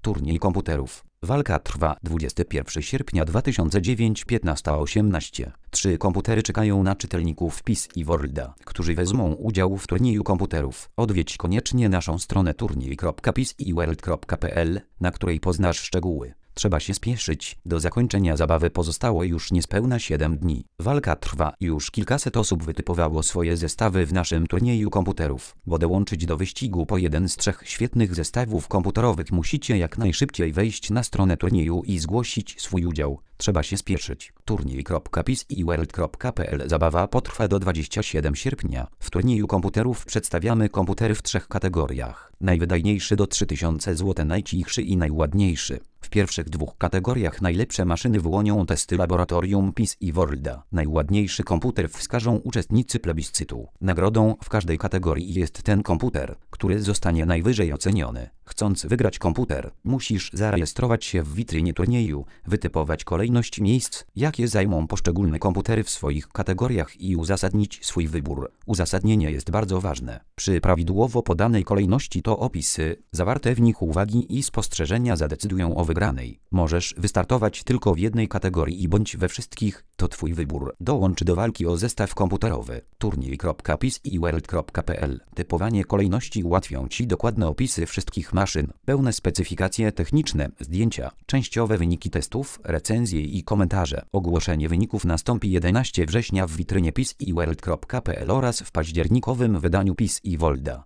Turniej komputerów. Walka trwa 21 sierpnia 2009 15:18. 3 komputery czekają na czytelników PiS i Worlda, którzy wezmą udział w turnieju komputerów. Odwiedź koniecznie naszą stronę turniej.pisiworld.pl, na której poznasz szczegóły. Trzeba się spieszyć, do zakończenia zabawy pozostało już niespełna 7 dni. Walka trwa, już kilkaset osób wytypowało swoje zestawy w naszym turnieju komputerów. By dołączyć do wyścigu po jeden z 3 świetnych zestawów komputerowych musicie jak najszybciej wejść na stronę turnieju i zgłosić swój udział. Trzeba się spieszyć. Turniej.pisiworld.pl. Zabawa potrwa do 27 sierpnia. W turnieju komputerów przedstawiamy komputery w 3 kategoriach. Najwydajniejszy do 3000 zł, najcichszy i najładniejszy. W pierwszych 2 kategoriach najlepsze maszyny wyłonią testy laboratorium PiS i Worlda. Najładniejszy komputer wskażą uczestnicy plebiscytu. Nagrodą w każdej kategorii jest ten komputer, który zostanie najwyżej oceniony. Chcąc wygrać komputer, musisz zarejestrować się w witrynie turnieju, wytypować kolejność miejsc, jakie zajmą poszczególne komputery w swoich kategoriach i uzasadnić swój wybór. Uzasadnienie jest bardzo ważne. Przy prawidłowo podanej kolejności to opisy, zawarte w nich uwagi i spostrzeżenia zadecydują o wygranej. Możesz wystartować tylko w jednej kategorii bądź we wszystkich, to twój wybór. Dołącz do walki o zestaw komputerowy. Turniej.pisiworld.pl. Typowanie kolejności ułatwią ci dokładne opisy wszystkich maszyn, pełne specyfikacje techniczne, zdjęcia, częściowe wyniki testów, recenzje i komentarze. Ogłoszenie wyników nastąpi 11 września w witrynie pisiworld.pl oraz w październikowym wydaniu PiS i Worlda.